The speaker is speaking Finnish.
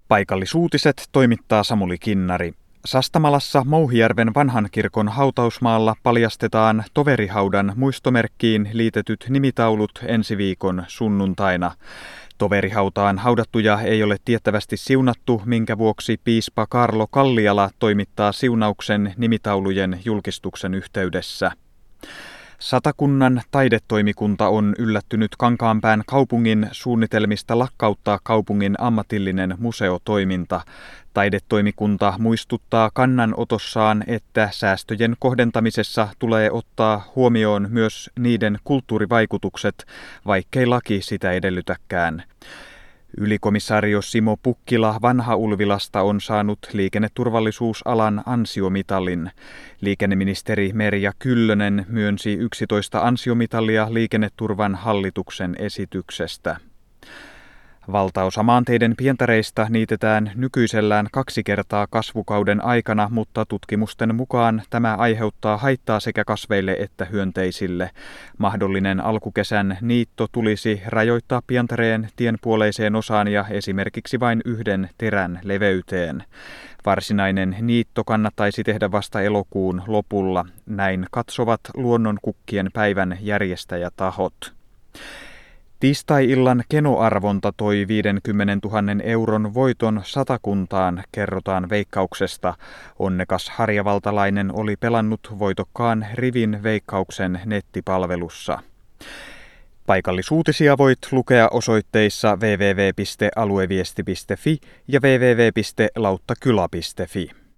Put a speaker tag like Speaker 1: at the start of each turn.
Speaker 1: Paikallisuutiset toimittaa Samuli Kinnari. Sastamalassa Mouhijärven vanhan kirkon hautausmaalla paljastetaan toverihaudan muistomerkkiin liitetyt nimitaulut ensi viikon sunnuntaina. Toverihautaan haudattuja ei ole tiettävästi siunattu, minkä vuoksi piispa Kaarlo Kalliala toimittaa siunauksen nimitaulujen julkistuksen yhteydessä. Satakunnan taidetoimikunta on yllättynyt Kankaanpään kaupungin suunnitelmista lakkauttaa kaupungin ammatillinen museotoiminta. Taidetoimikunta muistuttaa kannanotossaan, että säästöjen kohdentamisessa tulee ottaa huomioon myös niiden kulttuurivaikutukset, vaikkei laki sitä edellytäkään. Ylikomissaario Simo Pukkila Vanha-Ulvilasta on saanut liikenneturvallisuusalan ansiomitalin. Liikenneministeri Merja Kyllönen myönsi 11 ansiomitalia liikenneturvan hallituksen esityksestä. Valtaosa maanteiden pientareista niitetään nykyisellään 2 kertaa kasvukauden aikana, mutta tutkimusten mukaan tämä aiheuttaa haittaa sekä kasveille että hyönteisille. Mahdollinen alkukesän niitto tulisi rajoittaa pientareen tienpuoleiseen osaan ja esimerkiksi vain 1 terän leveyteen. Varsinainen niitto kannattaisi tehdä vasta elokuun lopulla. Näin katsovat luonnonkukkien päivän järjestäjätahot. Tiistai-illan kenoarvonta toi 50 000 euron voiton Satakuntaan, kerrotaan Veikkauksesta. Onnekas harjavaltalainen oli pelannut voitokkaan rivin Veikkauksen nettipalvelussa. Paikallisuutisia voit lukea osoitteissa www.alueviesti.fi ja www.lauttakylä.fi.